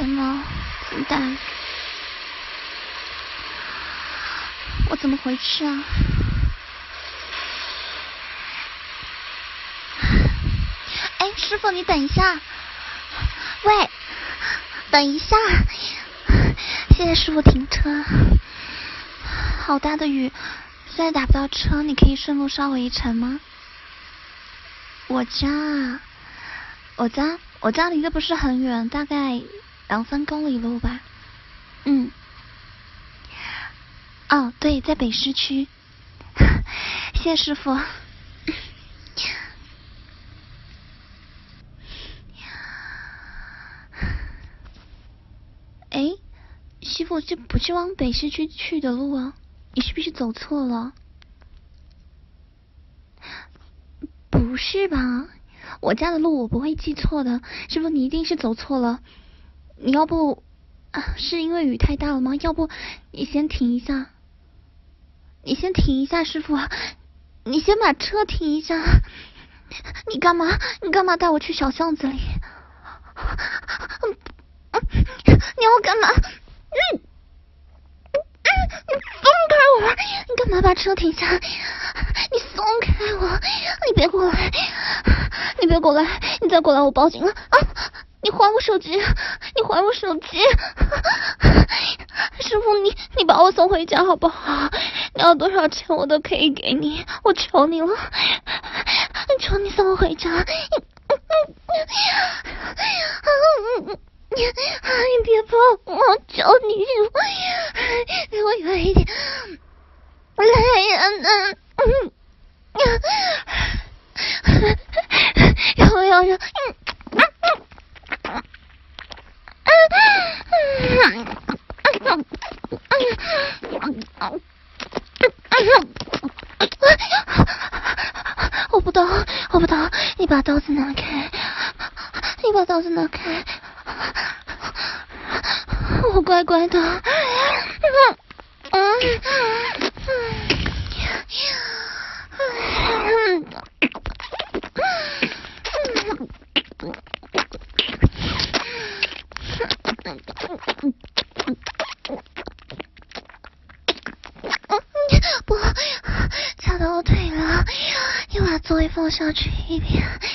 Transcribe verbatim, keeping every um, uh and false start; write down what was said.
天哪，怎么办？我怎么回去啊？哎，师傅，你等一下。喂，等一下。谢谢师傅停车。好大的雨，现在打不到车，你可以顺路捎我一程吗？我家，我家，我家离得不是很远，大概两三公里路吧。嗯。哦，对，在北市区。谢谢师傅。哎，媳妇，这不是往北市区去的路啊，你是不是走错了？不是吧？我家的路我不会记错的，师傅你一定是走错了。你要不，啊，是因为雨太大了吗？要不你先停一下，你先停一下，师傅，你先把车停一下。你干嘛？你干嘛带我去小巷子里？你要干嘛？你你松开我！你干嘛把车停下？你松开我！你别过来！你别过来！你再过来我报警了啊！你还我手机！你还我手机！师傅，你你把我送回家好不好？你要多少钱我都可以给你，我求你了！求你送我回家！你你别碰我，求你，离我远一点。来呀，嗯嗯，要要要，我不懂，我不懂，你把刀子拿开，你把刀子拿开。我乖乖的，嗯嗯不，掐到我腿了，你把座位放下去一点。